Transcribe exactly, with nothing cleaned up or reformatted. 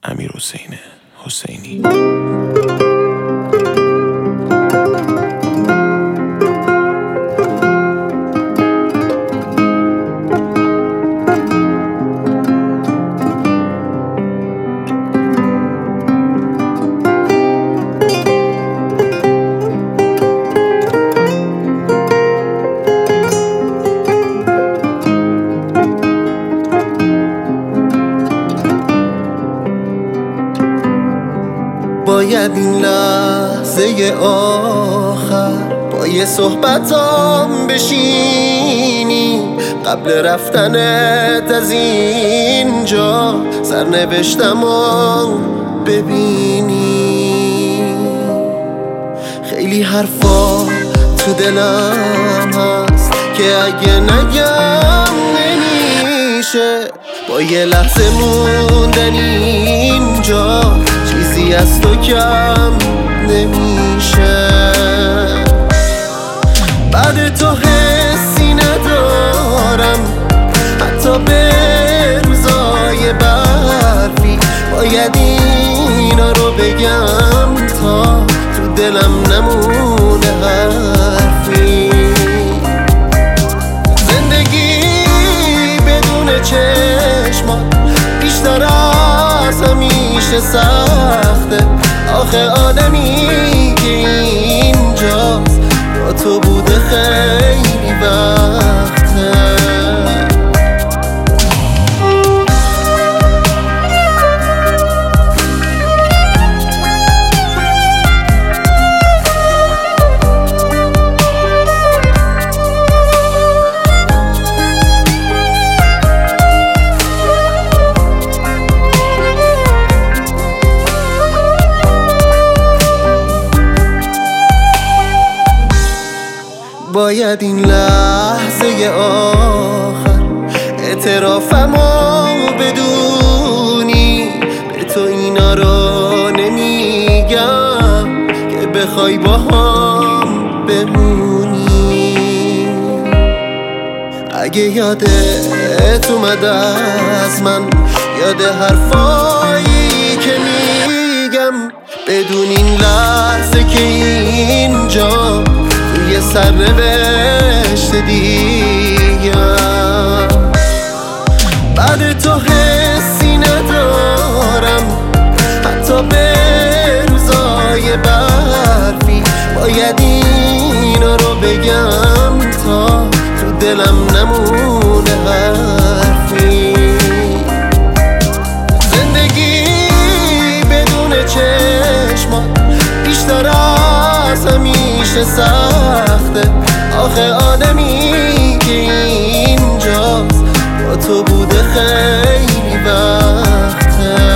امیرحسین حسینی. باید این لحظه آخر با یه صحبتام بشینی، قبل رفتنت از اینجا سرنوشتمو ببینی. خیلی حرفا تو دلم هست که اگه نگم نمیشه، با یه لحظه موندن اینجا چیزی از تو کم نمیشه. بعد تو حسی ندارم حتی به روزای برفی، باید اینا رو بگم تا تو دلم نمونه حرفی. زندگی بدون چشمات بیشتر از همیشه سخته، آخه آدمی که اینجاست با تو بوده خیلی وقته. باید این لحظه آخر اعترافمو بدونی، به تو اینا رو نمیگم که بخوای با هم بمونی. اگه یادت اومد از من، یاد حرفایی که میگم، بدون این لحظه که اینجا یه سرنوشت دیگه. بعد تو حسی ندارم حتی به روزای برفی، باید اینا رو بگم تا تو دلم نمونه حرفی. زندگی بدون چشمات بیشتر از همیشه سخته، آخه آدمی که اینجاست با تو بوده خیلی وقته.